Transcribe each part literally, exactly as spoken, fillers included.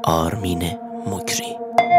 آرمین مکری.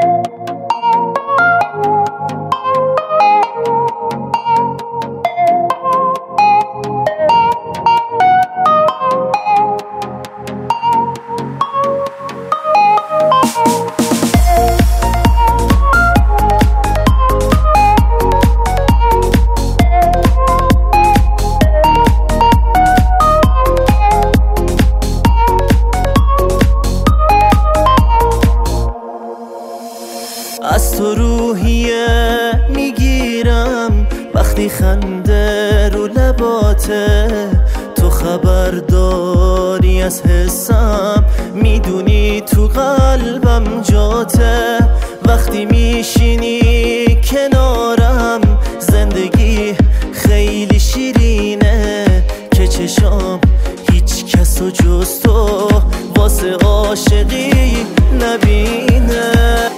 از تو روحیه میگیرم وقتی خنده رو لباته، تو خبرداری از حسم، میدونی تو قلبم جاته. وقتی میشینی کنارم زندگی خیلی شیرینه، که چشام هیچ کس و جز تو واسه عاشقی نبینه.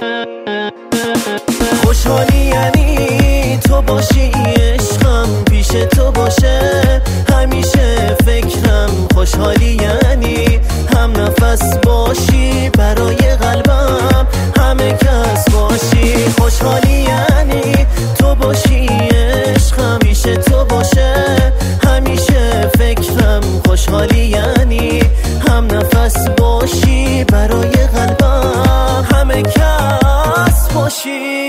خوشحالی یعنی تو باشی عشقم، پیش تو باشه همیشه فکرم. خوشحالی یعنی هم نفس باشی برای قلبم، همه کس باشی. خوشحالی یعنی تو باشی عشقم، پیش تو باشه همیشه فکرم. خوشحالی یعنی هم نفس باشی برای قلبم، همه کس باشی.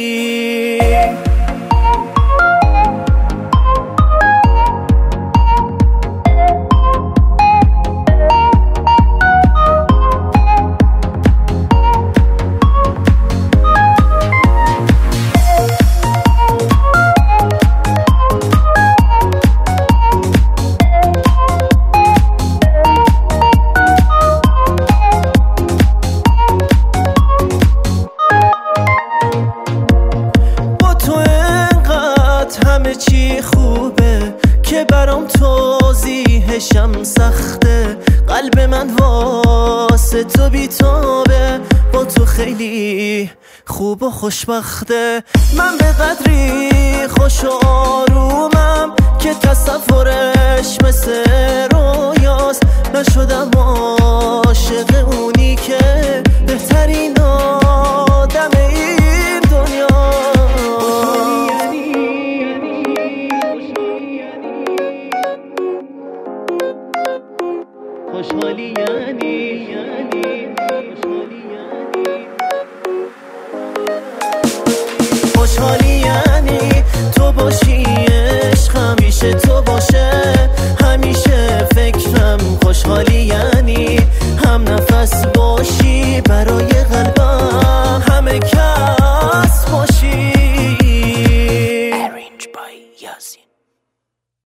همه چی خوبه که برام توضیحشم سخته، قلب من واسه تو بیتابه، با تو خیلی خوب و خوشبخته. من به قدری خوش و آرومم که تصورش مثل رویاست، نشدم عاشق اونی که بهترین آدم این دنیا. خوشحالی یعنی یعنی خوشحالی یعنی خوشحالی یعنی تو باشی عشقم، پیش تو باشه همیشه فکرم. خوشحالی یعنی هم نفس باشی برای